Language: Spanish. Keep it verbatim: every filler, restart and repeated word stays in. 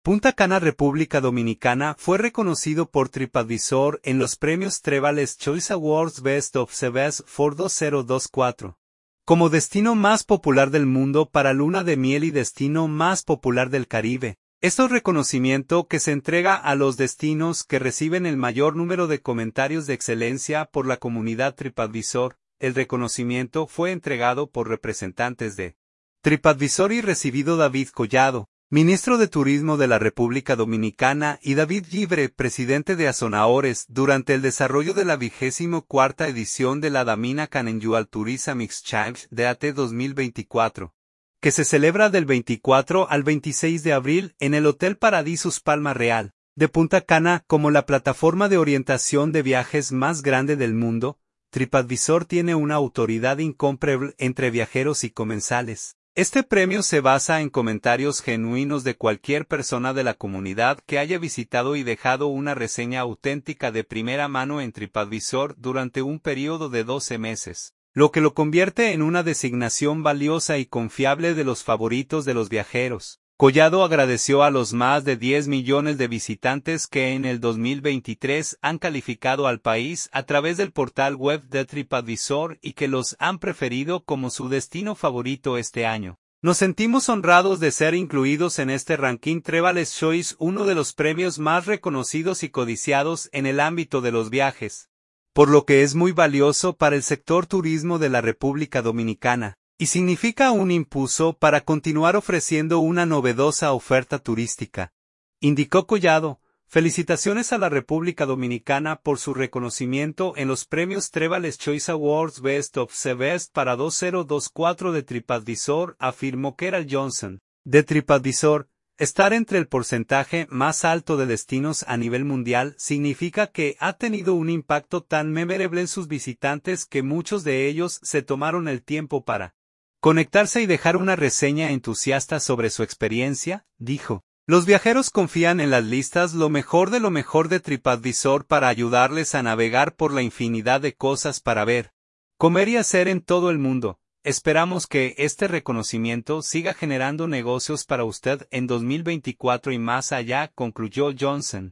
Punta Cana, República Dominicana, fue reconocido por TripAdvisor en los premios Travelers Choice Awards Best of the Best for dos mil veinticuatro como destino más popular del mundo para luna de miel y destino más popular del Caribe. Este reconocimiento que se entrega a los destinos que reciben el mayor número de comentarios de excelencia por la comunidad TripAdvisor. El reconocimiento fue entregado por representantes de TripAdvisor y recibido David Collado, ministro de Turismo de la República Dominicana, y David Gibre, presidente de Azonaores, durante el desarrollo de la vigésimo cuarta edición de la Damina Annual Tourism Exchange D A T dos mil veinticuatro, que se celebra del veinticuatro al veintiséis de abril en el Hotel Paradisus Palma Real, de Punta Cana. Como la plataforma de orientación de viajes más grande del mundo, TripAdvisor tiene una autoridad incomparable entre viajeros y comensales. Este premio se basa en comentarios genuinos de cualquier persona de la comunidad que haya visitado y dejado una reseña auténtica de primera mano en TripAdvisor durante un periodo de doce meses, lo que lo convierte en una designación valiosa y confiable de los favoritos de los viajeros. Collado agradeció a los más de diez millones de visitantes que en el dos mil veintitrés han calificado al país a través del portal web de TripAdvisor y que los han preferido como su destino favorito este año. Nos sentimos honrados de ser incluidos en este ranking Travelers Choice, uno de los premios más reconocidos y codiciados en el ámbito de los viajes, por lo que es muy valioso para el sector turismo de la República Dominicana. Y significa un impulso para continuar ofreciendo una novedosa oferta turística, indicó Collado. Felicitaciones a la República Dominicana por su reconocimiento en los premios Travelers Choice Awards Best of the Best para dos mil veinticuatro de TripAdvisor, afirmó Keral Johnson, de TripAdvisor. Estar entre el porcentaje más alto de destinos a nivel mundial significa que ha tenido un impacto tan memorable en sus visitantes que muchos de ellos se tomaron el tiempo para conectarse y dejar una reseña entusiasta sobre su experiencia, dijo. Los viajeros confían en las listas lo mejor de lo mejor de TripAdvisor para ayudarles a navegar por la infinidad de cosas para ver, comer y hacer en todo el mundo. Esperamos que este reconocimiento siga generando negocios para usted en dos mil veinticuatro y más allá, concluyó Johnson.